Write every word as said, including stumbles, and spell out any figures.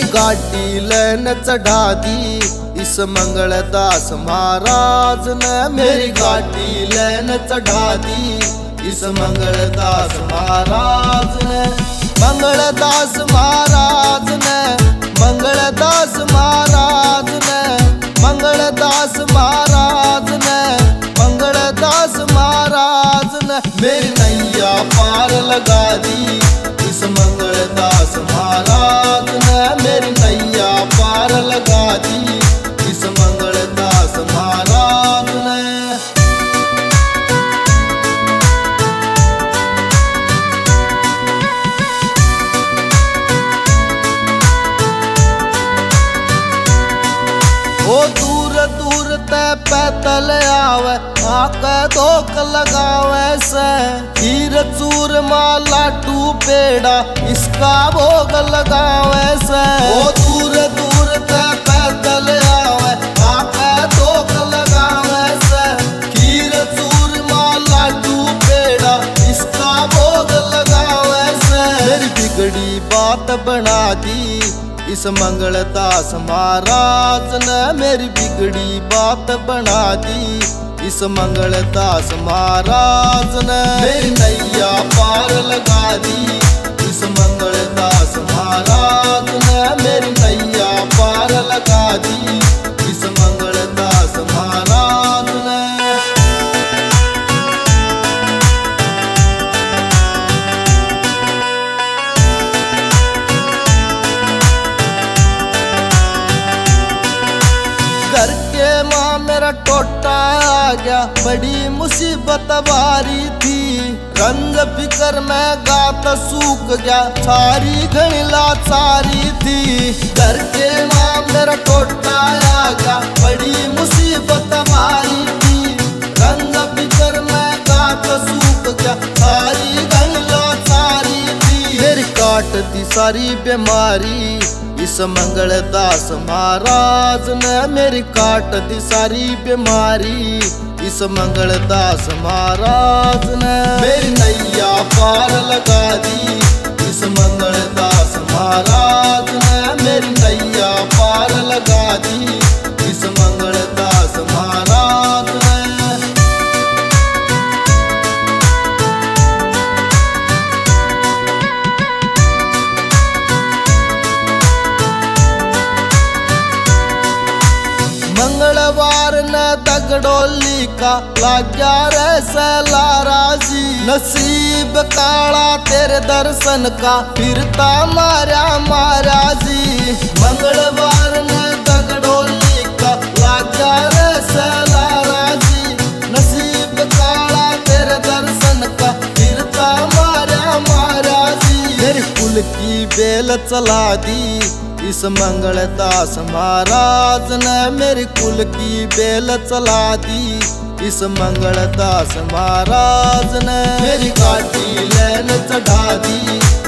गाड़ी लेन चढ़ा दी इस मंगलदास महाराज ने। मेरी गाड़ी लेन चढ़ा दी इस मंगलदास महाराज ने। मंगलदास महाराज ने, मंगलदास महाराज ने, मंगलदास महाराज ने, मंगलदास महाराज ने। मेरी नैया पार लगा दी इस मंगलदास महाराज ने। मेरी नैया पार लगा दी इस मंगलदास महाराज ने। ओ दूर दूर ते पैदल आवे आके धोख लगावे से। खीर चूर माला टू पेड़ा इसका भोग लगावे से। ओ दूर दूर ते पैदल आवे आके धोख लगावे से। खीर चूर माला टू पेड़ा इसका भोग लगावे से। मेरी बिगड़ी बात बना दी इस मंगलदास महाराज ने। मेरी बिगड़ी बात बना दी इस मंगलदास महाराज ने। मेरी नैया पार लगा दी इस मंगलदास महाराज ने। मेरी नैया पार लगा दी इस मंगलदास महाराज ने। घर के माँ मेरा टोटा आ गया, बड़ी मुसीबत बारी थी। रंग फिकर में गात सूख गया, सारी घनी लाचारी थी। घर के माँ मेरा टोटा आ गया, बड़ी मुसीबत बारी थी। रंग फिकर में गात सूख गया, सारी घनी लाचारी थी। मेरी काट दी सारी बीमारी इस मंगलदास महाराज ने। मेरी काट दी सारी बीमारी इस मंगलदास महाराज ने। मेरी नैया पार लगा दी इस मंगलदास महाराज ने। मेरी नैया पार लगा दी इस मंगलदास महाराज ने। मंगलवार ने दगड़ोली का लाग्या रे सैलारा जी। नसीब काला तेरे दर्शन का फिरता मारा मारा जी। मंगलवार ने दगड़ोली का लाग्या रे सैलारा जी। नसीब काला तेरे दर्शन का फिरता मारा मारा जी। मेरी कुल की बेल चला दी इस मंगलदास महाराज ने। मेरी कुल की बेल चला दी इस मंगलदास महाराज ने। मेरी गाड़ी लेन चढ़ा दी